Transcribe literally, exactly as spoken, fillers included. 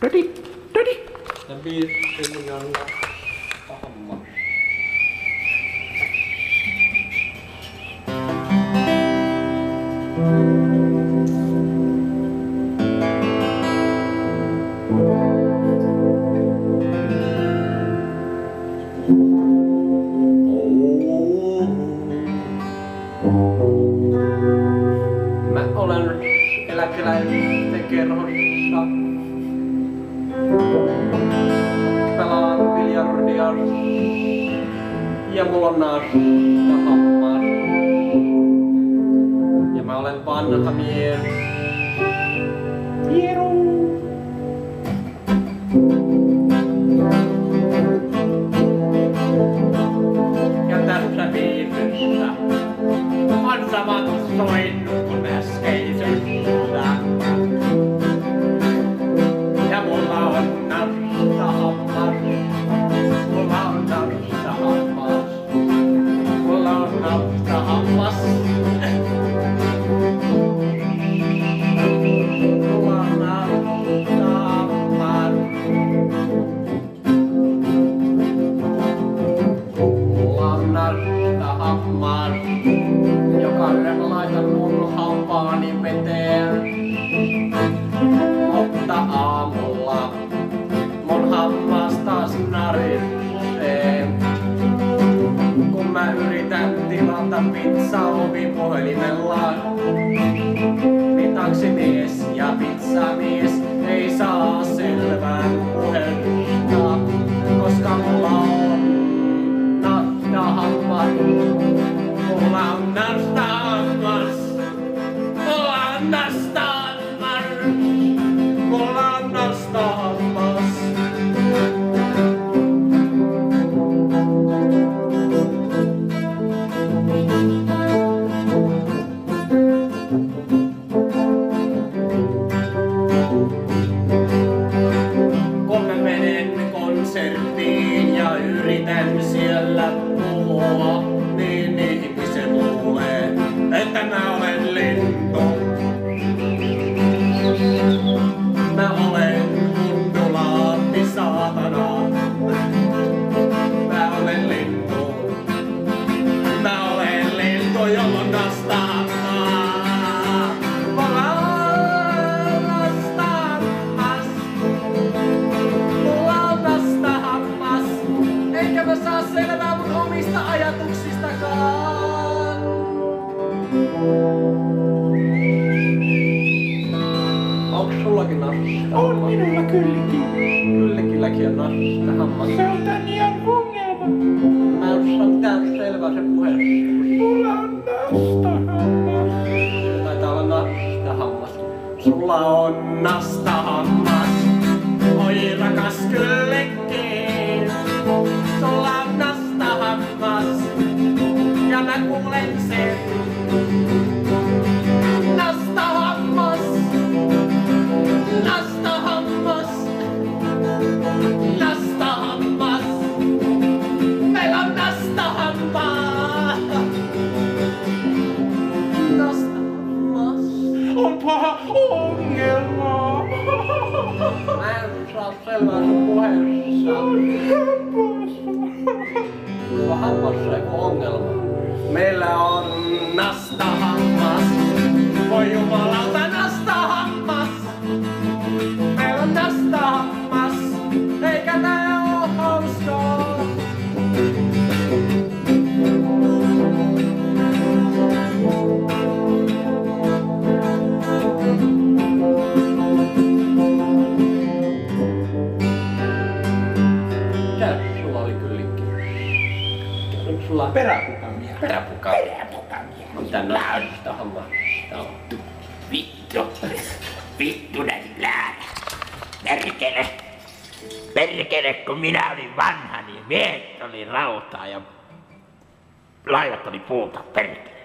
Ready? Ready? Ja biisi on hammas. Mä olen eläkeläisten kerhossa. Pelaan biljardia ja mulla on nasta hammas. Ja mä olen vanha mies. Piero. Ja tässä biisissä on samat soinnut kuin äskeisessä. Ja mulla on nasta hammas. Mulla on nasta hammas. Mulla on nasta hammas. Mulla on nasta hammas. Mulla on nasta hammas. Joka yön laitan mun hampaani veteen. Mutta aamulla mun hammas taas narisee. Kun mä yritän tilata pizzaa ovipuhelimella, niin taksimies ja pizzamies ei saa selvää puhetta, koska mulla on nasta hammas. Mulla on nasta hammas. Mulla on nasta hammas. Mulla on nasta hammas. Kun mä menen konserttiin ja yritän siellä puhua, niin ihmiset luulee, että mä olen lintu. Mä olen undulaatti saatana. Mä olen lintu. Mä olen lintu, jolla on nasta hammas. Mulla on nasta hammas. Mulla on nasta hammas. Eikä mä saa selvää mun omista ajatuksistakaan. Onks sullakin nasta? On minulla kylläkin. Kyllikilläkin on nasta hammas. Se on tän ihan ongelma. Mä en saa mitään selvää se puheessa. Mulla on nasta hammas. Taitaa olla nasta hammas. Sulla on nasta hammas. Oi rakas kyllikki. Sulla on nasta hammas. Ja mä kuulen sen. Nasta hammas. Nasta hammas. Nasta hammas. Meillä on nasta hammas. Nasta hammas. On paha ongelma. Mä en saa selvää sun puheessa. Sulla on hammassa joku ongelma. Meillä on nasta hammas. Voi jumalauta nasta hammas. Meillä on nasta hammas. Eikä tää oo hauskaa. Mitäs sulla oli kyllikki? Nyt sulla on Peräpukamia. peräpuka. Peräpukamia. Mitä nasta hammasta on? Vittu. Vittu näin läärä. Perkele. Perkele, kun minä olin vanha, niin miehet oli rautaa ja laivat oli puuta. Perkele.